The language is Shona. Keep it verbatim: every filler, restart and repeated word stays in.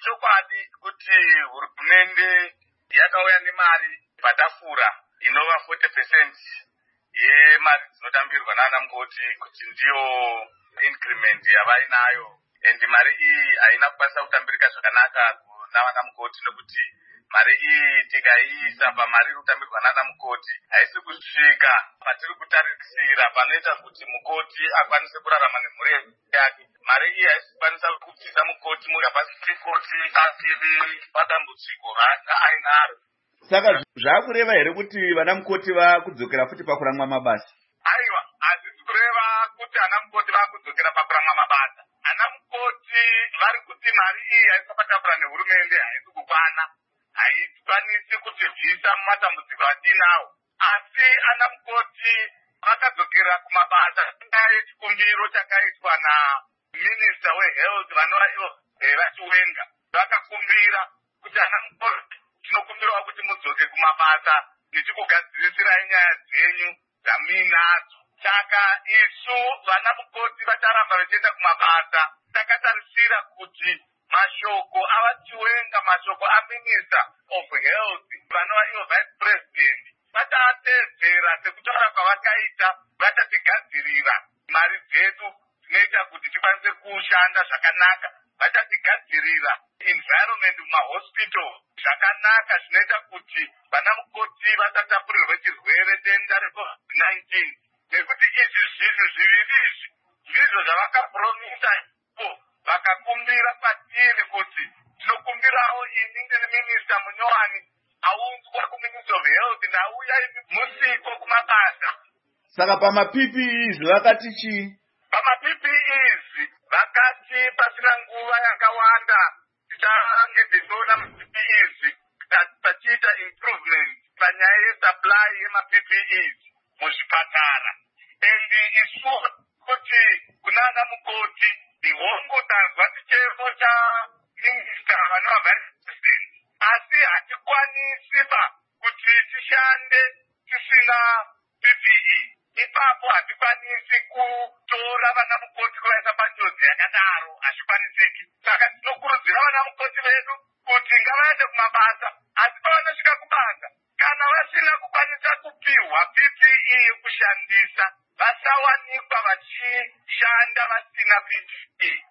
chokwadi kuti hurumende yakauya nemari patafura inova forty percent yemari dzinotambirwa nana mukoti kuti ndiyo increment yavainayo, and mari iyi haina kukwanisa kutambirika zvakanaka navana mukoti nekuti mari iyi tikaiisa pamari iri kutambirwa nana mukoti haisi kusvika patiri kutarisira panoita kuti mukoti akwanise kurarama nemhuri yake. Mari iyi haisi kukwanisa kubvisa mukoti mukapasi asivi padambudziko raainaro. Saka zvakureva here kuti vana mukoti vakudzokera futi pakuramwa mabasa? Aiwa, hazisi kureva kuti ana mukoti vakudzokera pakuramwa mabasa. Ana mukoti vari kuti mari iyi haisi patafura nehurumende haisi kukwana, haikwanisi kutivhisa mumatambudziko atinawo. Asi ana mukoti vakadzokera kumabasa nyaya yechikumbiro chakaitwa naminista wehealth vanova ivo vachiwenga. Vakakumbira kuti ana mukoti tinokumbirawo kuti mudzoke kumabasa nichikugadzirisira nyaya dzenyu dzaminadzo. Saka isu vana mukoti vacharamba vachienda kumabasa. Takatarisira kuti mashoko avachiwenga, mashoko aminister of health vanova ivo vice president vachaatedzera sekutaura kwavakaita, vachatigadzirira mari dzedu dzinoita kuti tikwanise kushanda zvakanaka. Vachatigadzirira environment mumahospital zvakanaka zvinoita kuti vana mukoti vasatapurirwe chirwere denda recovid nineteen, nekuti izvi zvinhu zviviri izvi ndizvo zvavakapromisa ipo vakakumbira kwatiri kuti tinokumbirawo ini ndiri minista munyowani aunzwa kuminister of health ndauya musiko kumabasa. Saka pama P P Es vakati chii? Pama P P Es vakati pasina nguva yakawanda tichange tichiona ma P P Es tachiita improvement panyaya yesupply yema P P Es muzvipatara. And isu kuti kunana mukoti ihongo tanzwa chichemo chaminista vanova vice president, asi hatikwanisi pa kuti tishande tisina P P E. Ipapo hatikwanisi kutora vana mukoti kuvaisa panjodzi yakadaro, hazvikwanisiki. Saka tinokurudzira vana mukoti vedu kuti ngavaende kumabasa, asi pavanosvika kubasa kana vasina kukwanisa kupiwa P P E yekushandisa vasawanikwa vachishanda vasina P P E.